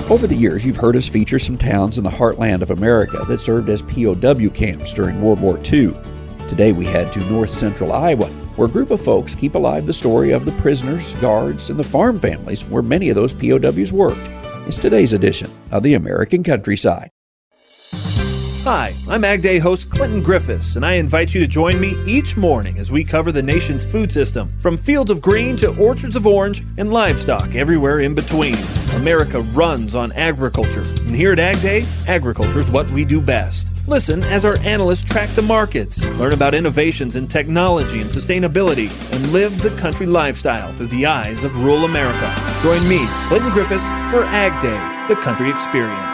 Over the years, you've heard us feature some towns in the heartland of America that served as POW camps during World War II. Today we head to north central Iowa, where a group of folks keep alive the story of the prisoners, guards, and the farm families where many of those POWs worked. It's today's edition of the American Countryside. Hi, I'm Ag Day host Clinton Griffiths, and I invite you to join me each morning as we cover the nation's food system, from fields of green to orchards of orange and livestock everywhere in between. America runs on agriculture, and here at Ag Day, agriculture is what we do best. Listen as our analysts track the markets, learn about innovations in technology and sustainability, and live the country lifestyle through the eyes of rural America. Join me, Clinton Griffiths, for Ag Day, the country experience.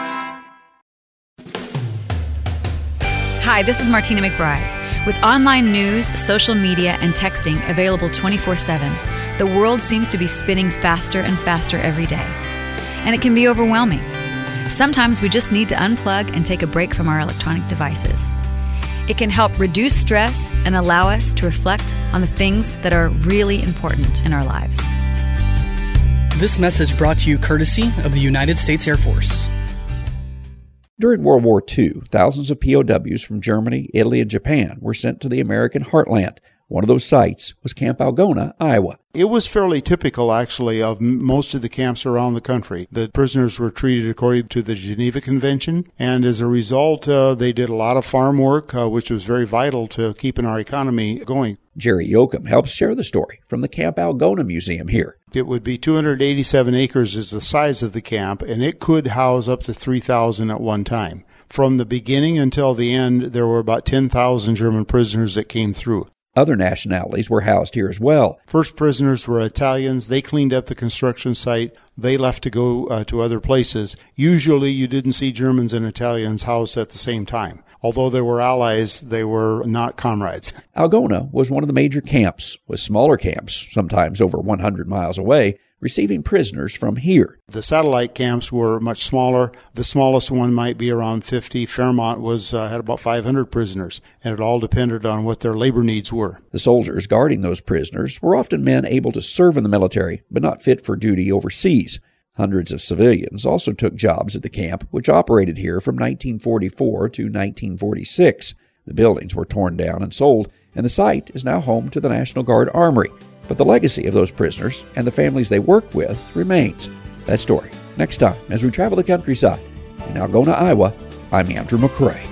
Hi, this is Martina McBride. With online news, social media, and texting available 24/7, the world seems to be spinning faster and faster every day. And it can be overwhelming. Sometimes we just need to unplug and take a break from our electronic devices. It can help reduce stress and allow us to reflect on the things that are really important in our lives. This message brought to you courtesy of the United States Air Force. During World War II, thousands of POWs from Germany, Italy, and Japan were sent to the American heartland. One of those sites was Camp Algona, Iowa. It was fairly typical, actually, of most of the camps around the country. The prisoners were treated according to the Geneva Convention, and as a result, they did a lot of farm work, which was very vital to keeping our economy going. Jerry Yoakum helps share the story from the Camp Algona Museum here. It would be 287 acres is the size of the camp, and it could house up to 3,000 at one time. From the beginning until the end, there were about 10,000 German prisoners that came through. Other nationalities were housed here as well. First prisoners were Italians. They cleaned up the construction site. They left to go to other places. Usually you didn't see Germans and Italians housed at the same time. Although they were allies, they were not comrades. Algona was one of the major camps, with smaller camps, sometimes over 100 miles away, receiving prisoners from here. The satellite camps were much smaller. The smallest one might be around 50. Fairmont had about 500 prisoners, and it all depended on what their labor needs were. The soldiers guarding those prisoners were often men able to serve in the military, but not fit for duty overseas. Hundreds of civilians also took jobs at the camp, which operated here from 1944 to 1946. The buildings were torn down and sold, and the site is now home to the National Guard Armory. But the legacy of those prisoners and the families they worked with remains. That story next time as we travel the countryside. In Algona, Iowa, I'm Andrew McCrae.